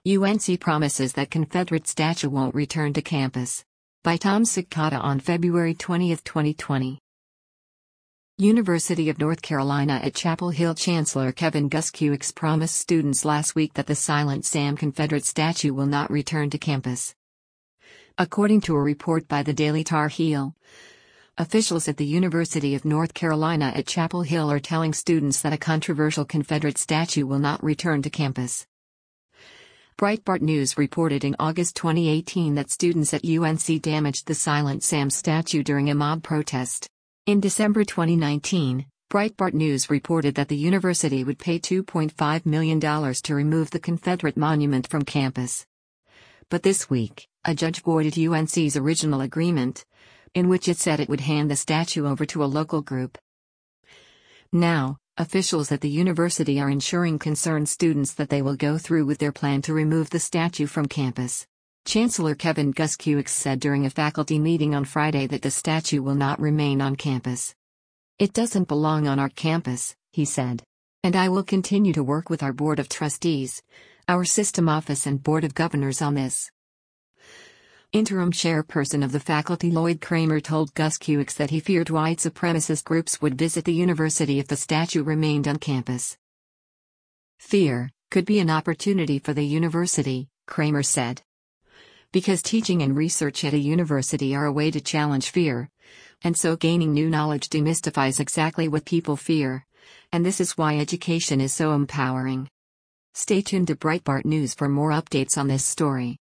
UNC promises that Confederate statue won't return to campus. By Tom Sikata on February 20, 2020. University of North Carolina at Chapel Hill Chancellor Kevin Guskiewicz promised students last week that the Silent Sam Confederate statue will not return to campus. According to a report by the Daily Tar Heel, officials at the University of North Carolina at Chapel Hill are telling students that a controversial Confederate statue will not return to campus. Breitbart News reported in August 2018 that students at UNC damaged the Silent Sam statue during a mob protest. In December 2019, Breitbart News reported that the university would pay $2.5 million to remove the Confederate monument from campus. But this week, a judge voided UNC's original agreement, in which it said it would hand the statue over to a local group. Now, officials at the university are ensuring concerned students that they will go through with their plan to remove the statue from campus. Chancellor Kevin Guskiewicz said during a faculty meeting on Friday that the statue will not remain on campus. "It doesn't belong on our campus," he said. "And I will continue to work with our Board of Trustees, our system office and Board of Governors on this." Interim chairperson of the faculty Lloyd Kramer told Guskiewicz that he feared white supremacist groups would visit the university if the statue remained on campus. "Fear could be an opportunity for the university," Kramer said. "Because teaching and research at a university are a way to challenge fear, and so gaining new knowledge demystifies exactly what people fear, and this is why education is so empowering." Stay tuned to Breitbart News for more updates on this story.